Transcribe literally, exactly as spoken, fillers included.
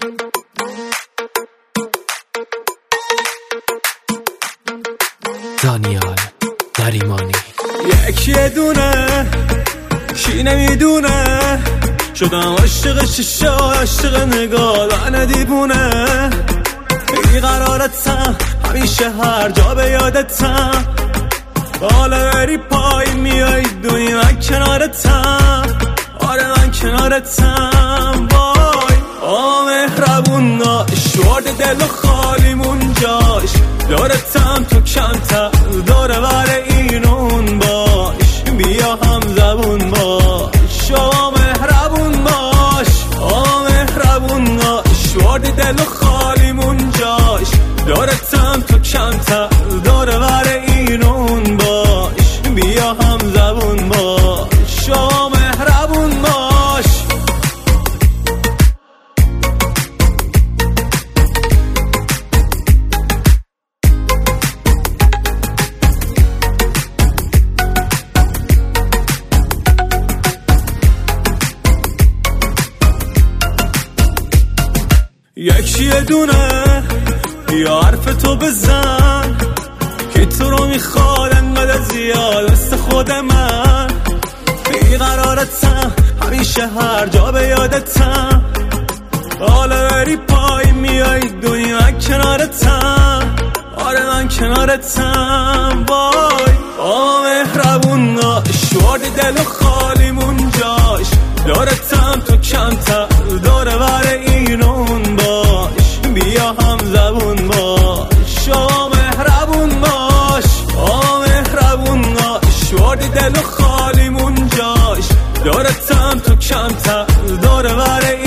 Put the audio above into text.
دانیال نریمانی. یکی دونه کی نمیدونه، شدم عاشق شیشه و عاشق نگاه نه دیوونه. بی قرارتم همیشه هر جا به یادتم، بالا بری پایین میای دوی من کنارتم. آره من کنارتم. وای آه مهربون داشت ورد دل و خالیمون جاش، دارتم تو کمتر داره بر اینون باش، بیا هم زبون باش. آه مهربون باش، آه مهربون باش ورد دل و خالیمون جاش، دارتم تو کمتر داره بر اینون باش، بیا هم زبون باش. آه مهربون باش. یکی دونه یا حرف تو بزن که تو رو میخواد انقدر زیاد مثل خود من. بیقرارتم همیشه هر جا به یادتم، حالا بری پای میای دنیا من کنارتم. آره من کنارتم. وای آه مهربون داشت ورد دل و خالیمون جاش، دارتم تو کمتر داره بر اینون باش، بیا هم زبون باش. آه مهربون باش، آه مهربون باش ورد دل و خالیمون جاش، دارتم تو کمتر داره بر